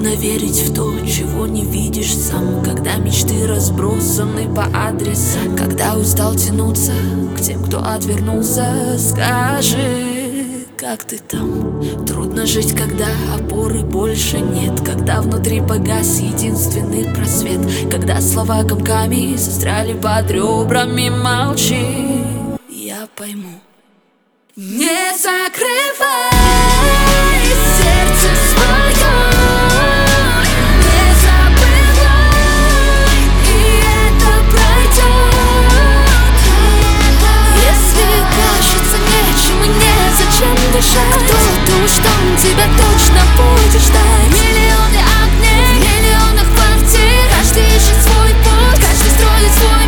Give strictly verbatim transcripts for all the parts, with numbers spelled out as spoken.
Трудно верить в то, чего не видишь сам, когда мечты разбросаны по адресам. Когда устал тянуться к тем, кто отвернулся, скажи, как ты там? Трудно жить, когда опоры больше нет, когда внутри погас единственный просвет, когда слова комками застряли под ребрами. Молчи, я пойму. Не закрывай сердце свое, не забывай, и это пройдет. Если кажется нечем и незачем дышать, кто-то уж там тебя точно будет ждать. Миллионы огней, в миллионах квартир, каждый ищет свой путь, каждый строит свой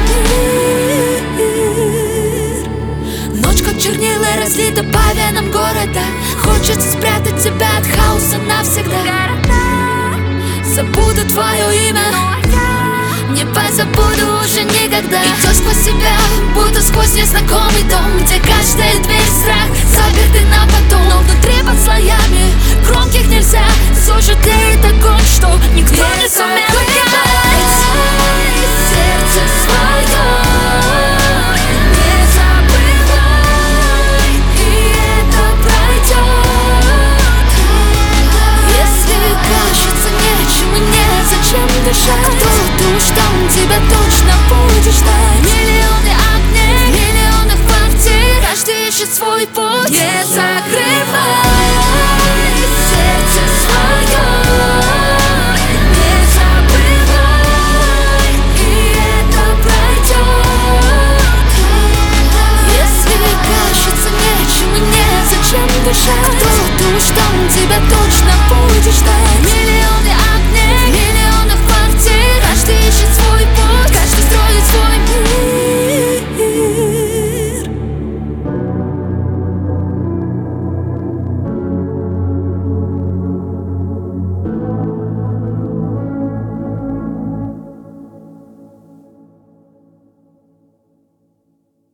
мир. Ночь как чернила разлита по венам города, хочется спрятать тебя от хаоса навсегда. Забуду твое имя, не позабуду уже никогда. Идешь сквозь себя, будто сквозь незнакомый дом, где каждая дверь страх, запертый на потом, но внутри под слоями